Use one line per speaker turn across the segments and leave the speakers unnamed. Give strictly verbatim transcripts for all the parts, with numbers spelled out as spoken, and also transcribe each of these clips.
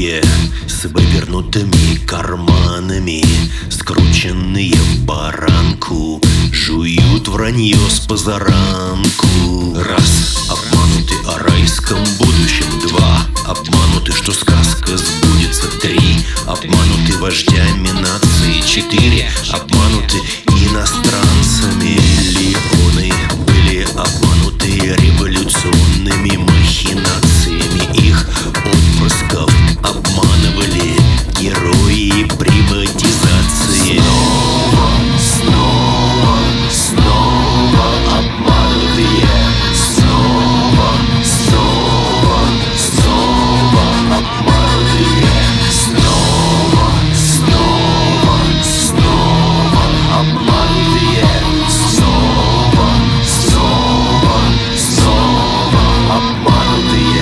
обманутые, с вывернутыми карманами, скрученные в баранку, жуют вранье с позаранку. Раз, обмануты о райском будущем. Два, обмануты, что сказка сбудется. Три, обмануты вождями нации. Четыре, обмануты иностранцами. Миллионы были обмануты революционными махинациями. Их отпрысков обманывали герои приватизации. Снова, снова, снова обманутые. Снова, снова, снова обманутые. Снова, снова, снова обманутые. Снова, снова, снова обманутые.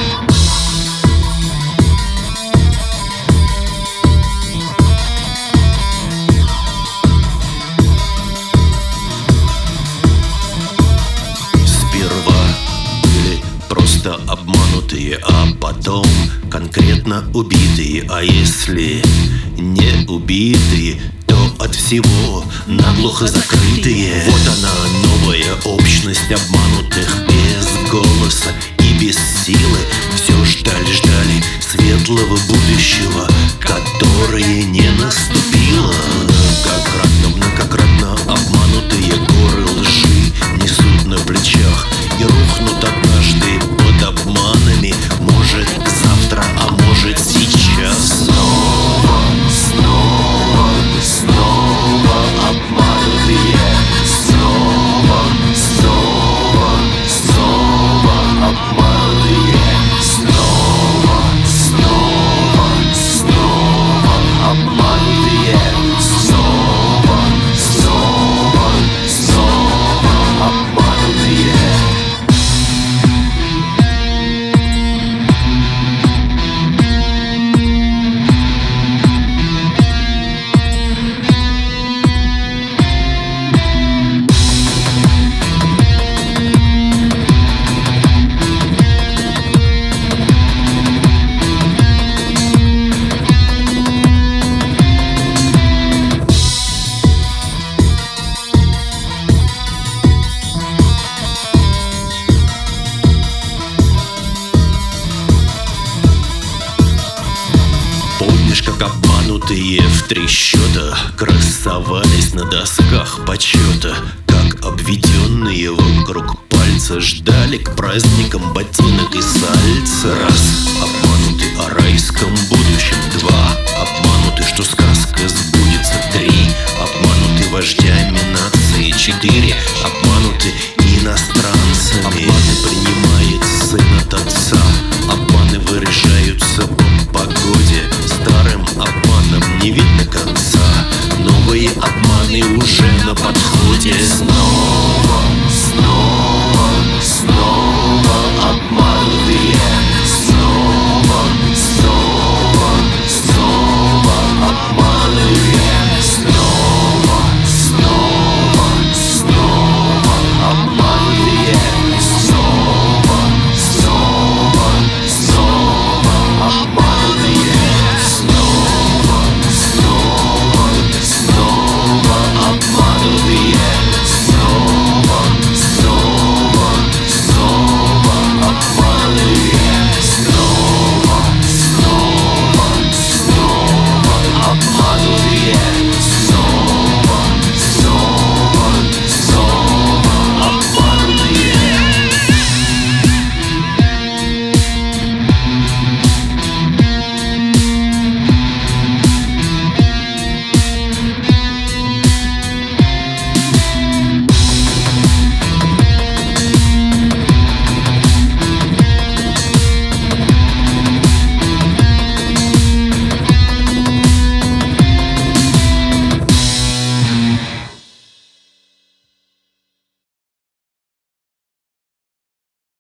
Просто обманутые, а потом конкретно убитые. А если не убитые, то от всего наглухо закрытые. Вот она, новая общность обманутых без голоса и без силы. Все ждали-ждали светлого будущего, которое не наступило. Как кратно, многократно обманутые горы лжи несут на плечах и рухнут однажды под обманами. Может завтра, а может сейчас. Снова, снова, снова обманутые. Снова, снова, снова обманутые. Снова, снова, снова обманутые. Снова, снова, снова обманутые. Помнишь, как обманутые в три счета красовались на досках почета, как обведенные вокруг пальца ждали к праздникам ботинок и сальца? Раз, обмануты о райском будущем. Два, обмануты, что сказка сбудется. Три, обмануты вождями нации. Четыре,